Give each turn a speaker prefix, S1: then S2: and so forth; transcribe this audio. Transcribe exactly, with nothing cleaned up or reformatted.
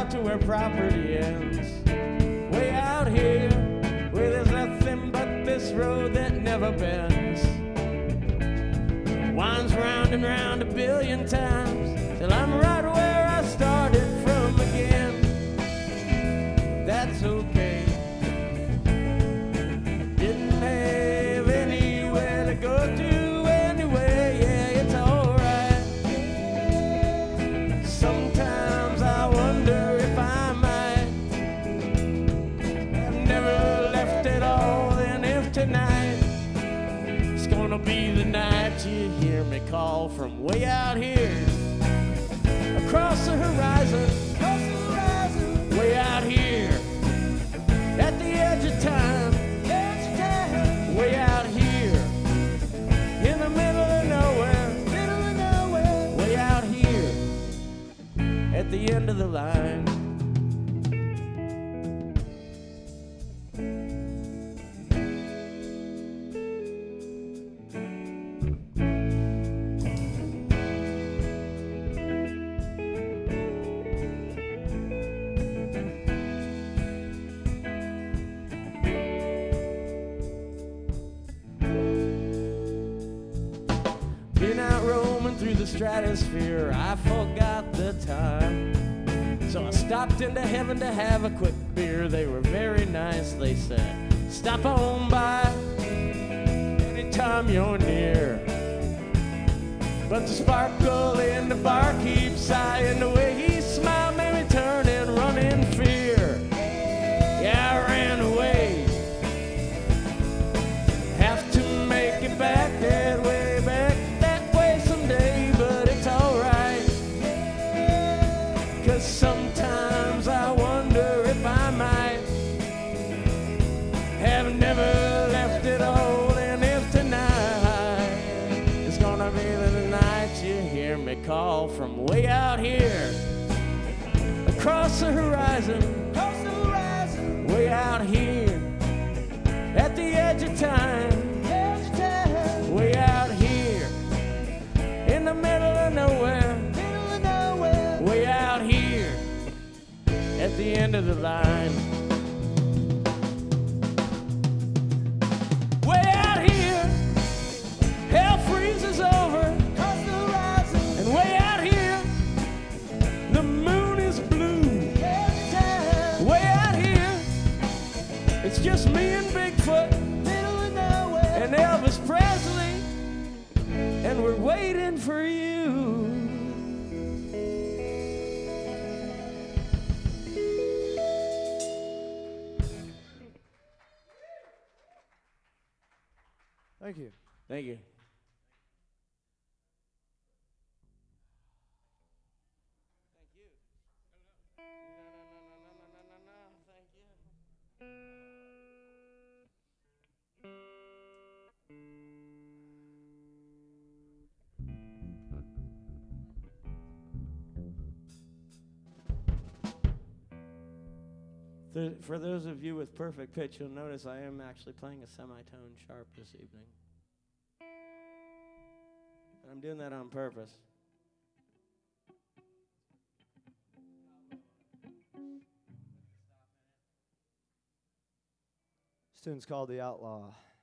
S1: out to where property ends. Way out here, where there's nothing but this road that never bends. Winds round and round a billion times till I'm right where I started from again. That's okay. Didn't have anywhere to go to anyway. Yeah, it's alright. Sometimes I wonder if I might have never left at all, and if tonight it's gonna be the night you hear me call from way out here across the horizon, across the horizon, way out here at the edge of time, edge of time, way out here in the middle of nowhere, middle of nowhere, way out here at the end of the line. Been out roaming through the stratosphere, I forgot the time. So I stopped into heaven to have a quick beer. They were very nice, they said, stop on by anytime you're near. But the sparkle in the bar keeps sighing. The way he smiled made me turn and run in fear. Yeah, I ran away. Have to make it back that way, back someday, but it's alright. Cause sometimes I wonder if I might have never left at all, and if tonight is gonna be the night you hear me call from way out here across the horizon, across the horizon, way out here at the edge of time, edge of time, way out here in the middle of nowhere, middle of nowhere, way out here at the end of the line. Way out here, hell freezes over, across the horizon, and way out here, the moon is blue. Way out here, it's just me and Bigfoot, middle of nowhere, and Elvis Presley, and we're waiting for you.
S2: Thank you.
S1: Thank you. Thank you. No, no, no, no, no, no, no, thank you. The, for those of you with perfect pitch, you'll notice I am actually playing a semitone sharp this evening. And I'm doing that on purpose.
S2: This tune's called The Outlaw.